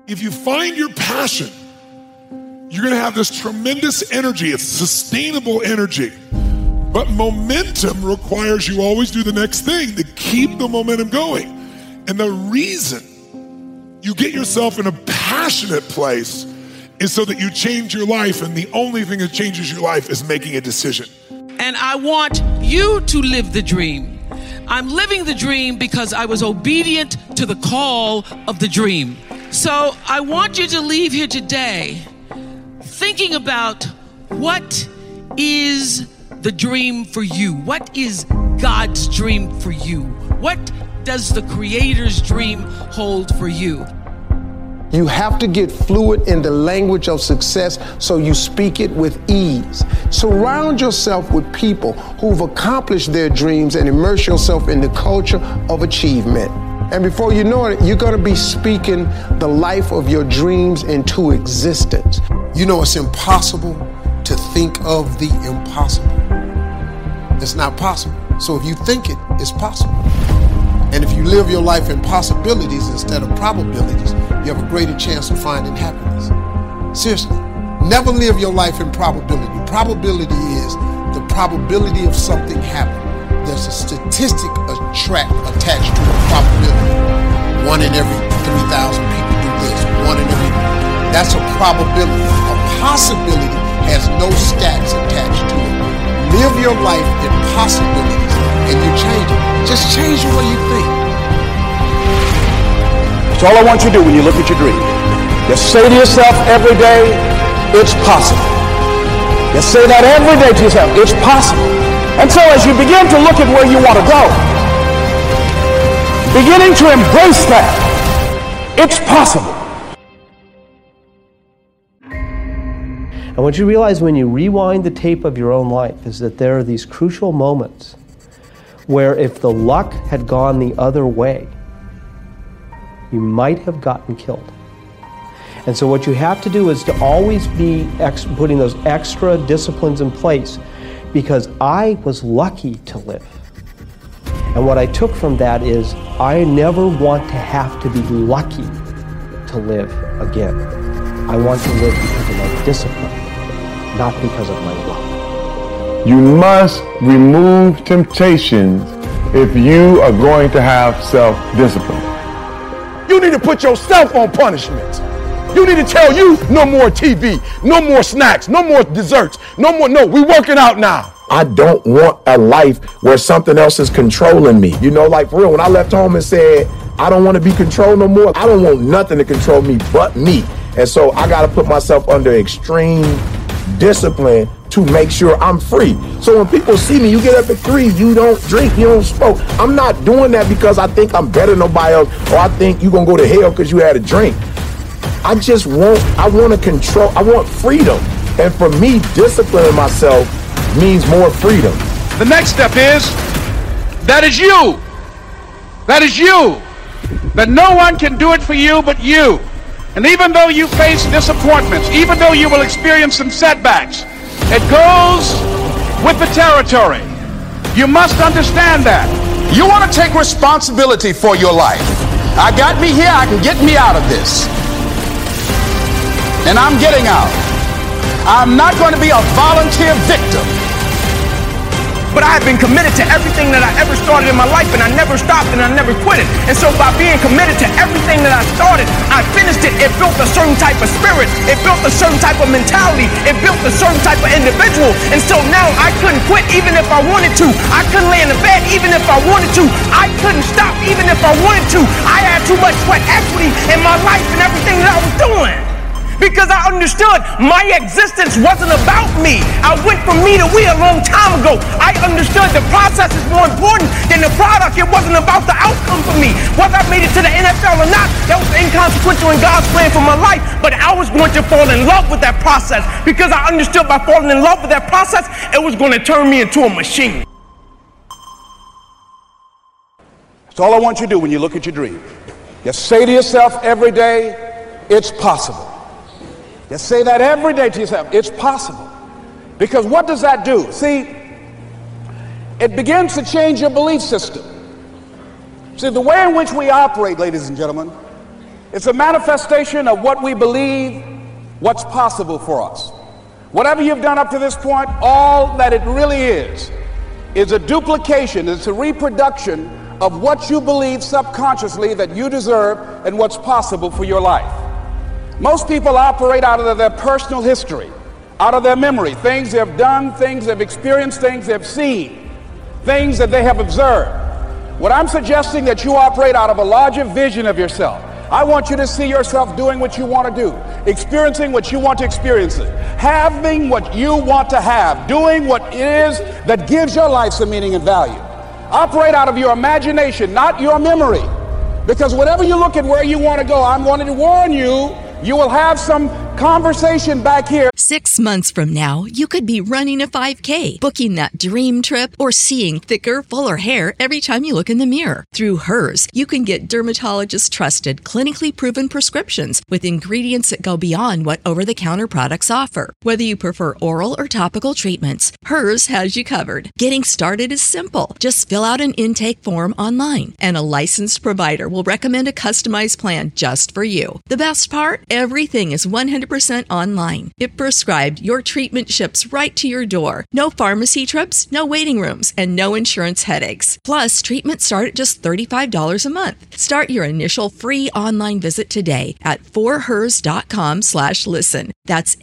If you find your passion, you're gonna have this tremendous energy. It's sustainable energy. But momentum requires you always do the next thing to keep the momentum going. And the reason you get yourself in a passionate place is so that you change your life, and the only thing that changes your life is making a decision. And I want you to live the dream. I'm living the dream because I was obedient to the call of the dream. So I want you to leave here today thinking about what is the dream for you. What is God's dream for you? What does the Creator's dream hold for you? You have to get fluid in the language of success so you speak it with ease. Surround yourself with people who've accomplished their dreams and immerse yourself in the culture of achievement. And before you know it, you're going to be speaking the life of your dreams into existence. You know, it's impossible to think of the impossible. It's not possible. So if you think it, it's possible. And if you live your life in possibilities instead of probabilities, you have a greater chance of finding happiness. Seriously, never live your life in probability. Probability is the probability of something happening. There's a statistic attached to a probability. 1 in every 3,000 people do this. 1 in every... That's a probability. A possibility has no stats attached to it. Live your life in possibilities and you change it. Just change the way you think. That's all I want you to do when you look at your dream. Just say to yourself every day, it's possible. Just say that every day to yourself, it's possible. And so as you begin to look at where you want to go, beginning to embrace that, it's possible. And what you realize when you rewind the tape of your own life is that there are these crucial moments where if the luck had gone the other way, you might have gotten killed. And so what you have to do is to always be putting those extra disciplines in place, because I was lucky to live. And what I took from that is I never want to have to be lucky to live again. I want to live because of my discipline, not because of my luck. You must remove temptations if you are going to have self-discipline. You need to put yourself on punishment. You need to tell you no more TV, no more snacks, no more desserts, no, we working out now. I don't want a life where something else is controlling me. You know, like for real, when I left home and said, I don't want to be controlled no more, I don't want nothing to control me but me. And so I got to put myself under extreme discipline to make sure I'm free. So when people see me, you get up at 3, you don't drink, you don't smoke. I'm not doing that because I think I'm better than nobody else, or I think you're going to go to hell because you had a drink. I want to control, I want freedom. And for me, disciplining myself means more freedom. The next step is, that is you. That is you. That no one can do it for you but you. And even though you face disappointments, even though you will experience some setbacks, it goes with the territory. You must understand that. You want to take responsibility for your life. I got me here, I can get me out of this. And I'm getting out. I'm not going to be a volunteer victim. But I have been committed to everything that I ever started in my life, and I never stopped and I never quit it. And so by being committed to everything that I started, I finished it. It built a certain type of spirit. It built a certain type of mentality. It built a certain type of individual. And so now I couldn't quit even if I wanted to. I couldn't lay in the bed even if I wanted to. I couldn't stop even if I wanted to. I had too much sweat equity in my life and everything that I was doing. Because I understood my existence wasn't about me. I went from me to we a long time ago. I understood the process is more important than the product. It wasn't about the outcome for me. Whether I made it to the NFL or not, that was inconsequential in God's plan for my life. But I was going to fall in love with that process, because I understood by falling in love with that process, it was going to turn me into a machine. That's all I want you to do when you look at your dream. Just say to yourself every day, it's possible. Just say that every day to yourself, it's possible. Because what does that do? See, it begins to change your belief system. See, the way in which we operate, ladies and gentlemen, It's a manifestation of what we believe, what's possible for us. Whatever you've done up to this point, all that it really is a duplication, it's a reproduction of what you believe subconsciously that you deserve and what's possible for your life. Most people operate out of their personal history, out of their memory, things they've done, things they've experienced, things they've seen, things that they have observed. What I'm suggesting that you operate out of a larger vision of yourself. I want you to see yourself doing what you want to do, experiencing what you want to experience, having what you want to have, doing what it is that gives your life some meaning and value. Operate out of your imagination, not your memory. Because whenever you look at where you want to go, I'm wanting to warn you, you will have some conversation back here. 6 months from now, you could be running a 5K, booking that dream trip, or seeing thicker, fuller hair every time you look in the mirror. Through Hers, you can get dermatologist-trusted, clinically proven prescriptions with ingredients that go beyond what over-the-counter products offer. Whether you prefer oral or topical treatments, Hers has you covered. Getting started is simple. Just fill out an intake form online, and a licensed provider will recommend a customized plan just for you. The best part? Everything is 100% online. If prescribed, your treatment ships right to your door. No pharmacy trips, no waiting rooms, and no insurance headaches. Plus, treatments start at just $35 a month. Start your initial free online visit today at forhers.com/listen. That's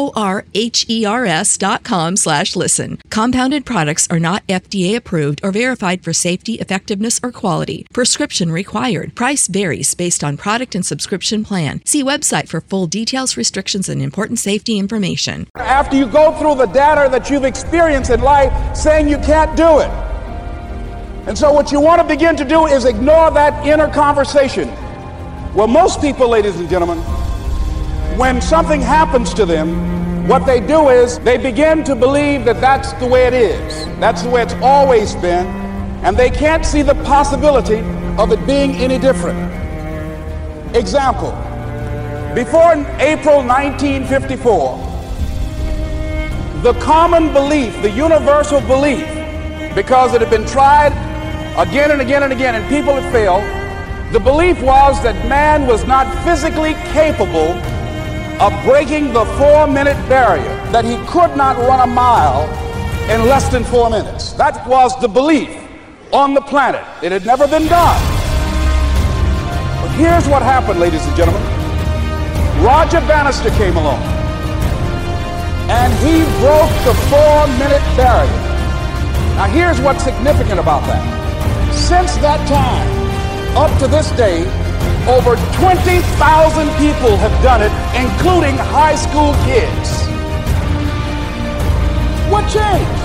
FORHERS.com/listen. Compounded products are not FDA approved or verified for safety, effectiveness, or quality. Prescription required. Price varies based on product and subscription plan. See website for full details, restrictions, and important safety information. After you go through the data that you've experienced in life, saying you can't do it. And so what you want to begin to do is ignore that inner conversation. Well, most people, ladies and gentlemen, when something happens to them, what they do is they begin to believe that that's the way it is. That's the way it's always been. And they can't see the possibility of it being any different. Example. Before April 1954, the common belief, the universal belief, because it had been tried again and again and again and people had failed, the belief was that man was not physically capable of breaking the 4-minute barrier, that he could not run a mile in less than 4 minutes. That was the belief on the planet. It had never been done. But here's what happened, ladies and gentlemen. Roger Bannister came along, and he broke the 4-minute barrier. Now here's what's significant about that. Since that time, up to this day, over 20,000 people have done it, including high school kids. What changed?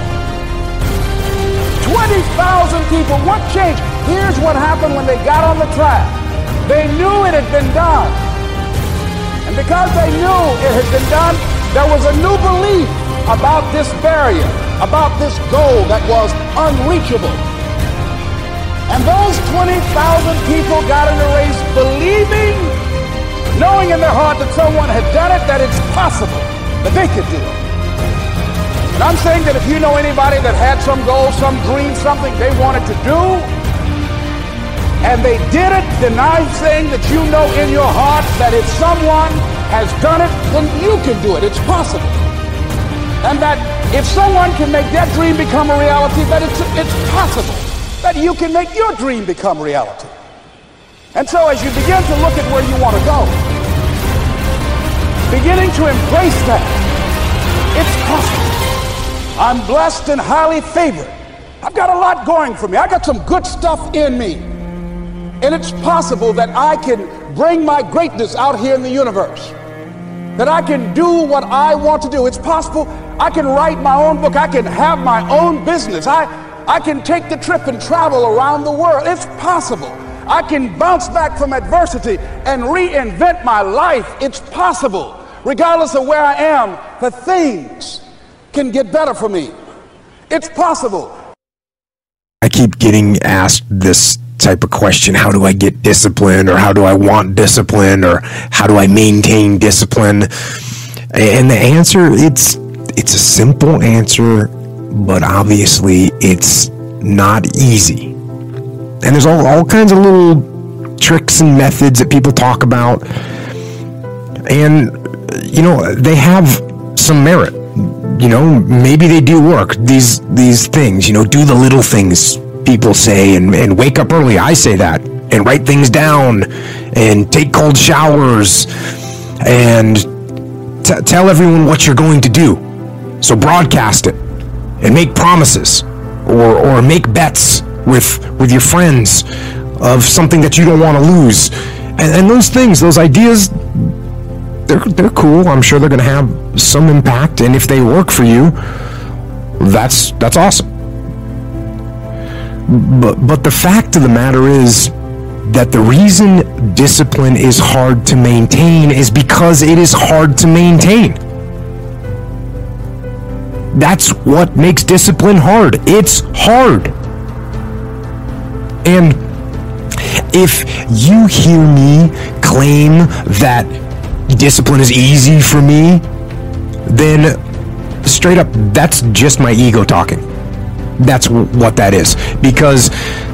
20,000 people, what changed? Here's what happened when they got on the track. They knew it had been done. And because they knew it had been done, there was a new belief about this barrier, about this goal that was unreachable. And those 20,000 people got in the race believing, knowing in their heart that someone had done it, that it's possible, that they could do it. And I'm saying that if you know anybody that had some goal, some dream, something they wanted to do, and they did it, deny saying that you know in your heart that if someone has done it, then you can do it. It's possible. And that if someone can make that dream become a reality, that it's possible that you can make your dream become reality. And so as you begin to look at where you want to go, beginning to embrace that, it's possible. I'm blessed and highly favored. I've got a lot going for me. I got some good stuff in me. And it's possible that I can bring my greatness out here in the universe. That I can do what I want to do. It's possible I can write my own book. I can have my own business. I can take the trip and travel around the world. It's possible. I can bounce back from adversity and reinvent my life. It's possible. Regardless of where I am, the things can get better for me. It's possible. I keep getting asked this type of question: how do I get discipline, or how do I want discipline, or how do I maintain discipline? And the answer, it's a simple answer, but obviously it's not easy. And there's all kinds of little tricks and methods that people talk about. And, they have some merit. Maybe they do work. These things, do the little things people say and wake up early. I say that. And write things down and take cold showers and tell everyone what you're going to do. So broadcast it and make promises or make bets with your friends of something that you don't want to lose. And those things, those ideas, they're cool. I'm sure they're going to have some impact, and if they work for you, that's awesome. But the fact of the matter is that the reason discipline is hard to maintain is because it is hard to maintain. That's what makes discipline hard. It's hard. And if you hear me claim that discipline is easy for me, then straight up, that's just my ego talking. That's what that is. Because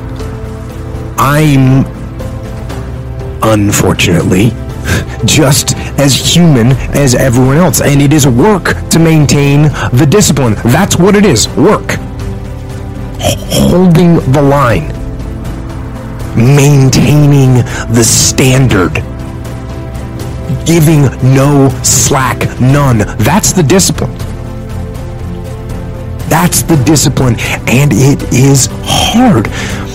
I'm, unfortunately, just as human as everyone else. And it is work to maintain the discipline. That's what it is. Work. Holding the line. Maintaining the standard. Giving no slack, none. That's the discipline. That's the discipline, and it is hard.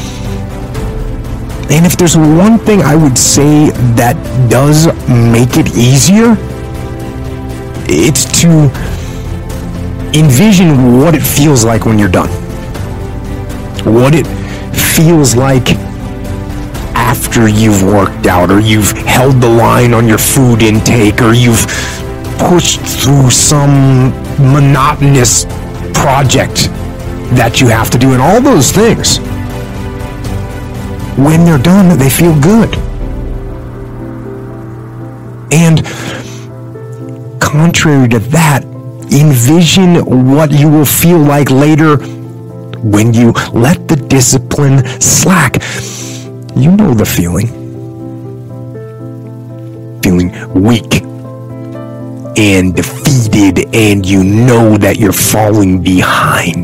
And if there's one thing I would say that does make it easier, it's to envision what it feels like when you're done. What it feels like after you've worked out, or you've held the line on your food intake, or you've pushed through some monotonous project that you have to do, and all those things. When they're done, they feel good. And contrary to that, envision what you will feel like later when you let the discipline slack. You know the feeling. Feeling weak and defeated, and you know that you're falling behind.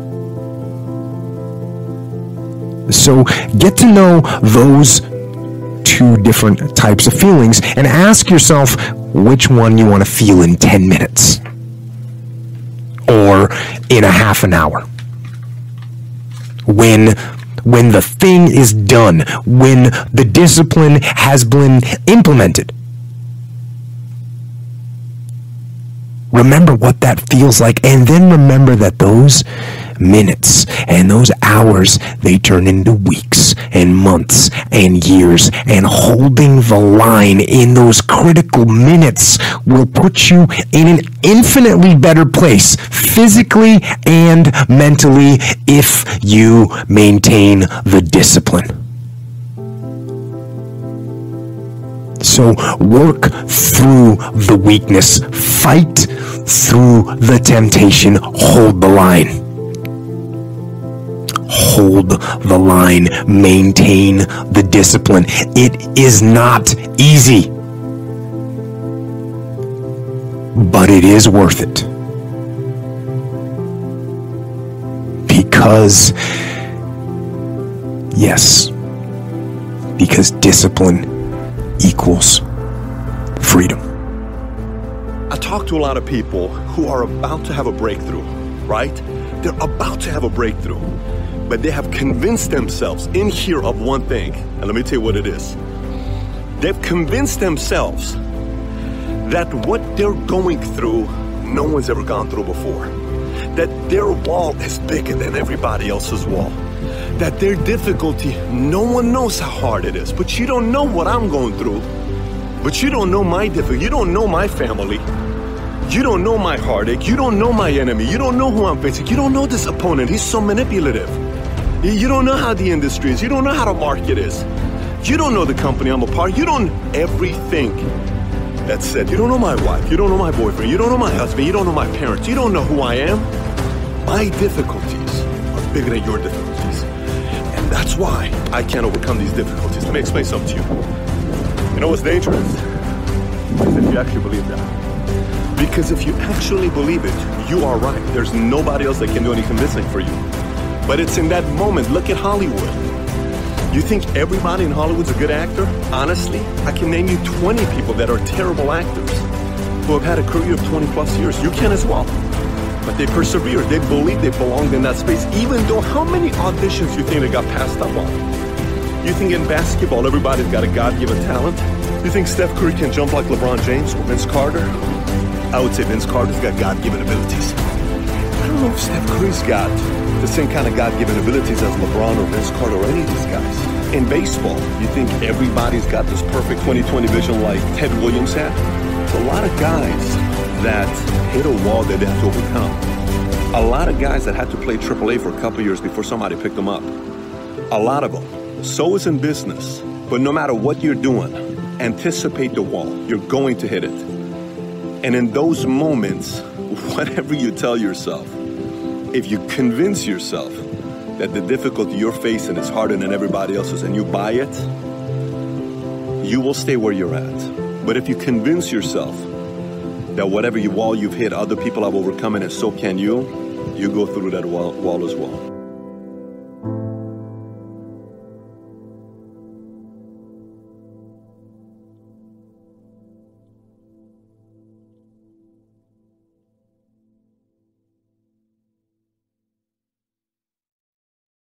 So get to know those two different types of feelings and ask yourself which one you want to feel in 10 minutes or in a half an hour. When the thing is done, when the discipline has been implemented. Remember what that feels like, and then remember that those minutes and those hours, they turn into weeks and months and years, and holding the line in those critical minutes will put you in an infinitely better place, physically and mentally, if you maintain the discipline. So work through the weakness, fight through the temptation, hold the line. Hold the line, maintain the discipline. It is not easy, but it is worth it. Because, yes, because discipline equals freedom. I talk to a lot of people who are about to have a breakthrough, right? They're about to have a breakthrough, but they have convinced themselves in here of one thing, and let me tell you what it is. They've convinced themselves that what they're going through, no one's ever gone through before. That their wall is bigger than everybody else's wall. That their difficulty, no one knows how hard it is. But you don't know what I'm going through. But you don't know my difficulty. You don't know my family. You don't know my heartache. You don't know my enemy. You don't know who I'm facing. You don't know this opponent. He's so manipulative. You don't know how the industry is. You don't know how the market is. You don't know the company I'm a part of. You don't know everything that's said. You don't know my wife. You don't know my boyfriend. You don't know my husband. You don't know my parents. You don't know who I am. My difficulties are bigger than your difficulties. And that's why I can't overcome these difficulties. Let me explain something to you. You know what's dangerous? Is if you actually believe that. Because if you actually believe it, you are right. There's nobody else that can do any convincing for you. But it's in that moment. Look at Hollywood. You think everybody in Hollywood's a good actor? Honestly, I can name you 20 people that are terrible actors who have had a career of 20 plus years. You can as well. But they persevered. They believed they belonged in that space, even though how many auditions you think they got passed up on? You think in basketball everybody's got a God-given talent? You think Steph Curry can jump like LeBron James or Vince Carter? I would say Vince Carter's got God-given abilities. I don't know if Steph Curry's got the same kind of God-given abilities as LeBron or Vince Carter or any of these guys. In baseball, you think everybody's got this perfect 20/20 vision like Ted Williams had? There's a lot of guys that hit a wall that they had to overcome. A lot of guys that had to play AAA for a couple years before somebody picked them up. A lot of them. So is in business. But no matter what you're doing, anticipate the wall. You're going to hit it. And in those moments, whatever you tell yourself, if you convince yourself that the difficulty you're facing is harder than everybody else's and you buy it, you will stay where you're at. But if you convince yourself that whatever wall you've hit, other people have overcome it and so can you go through that wall as well.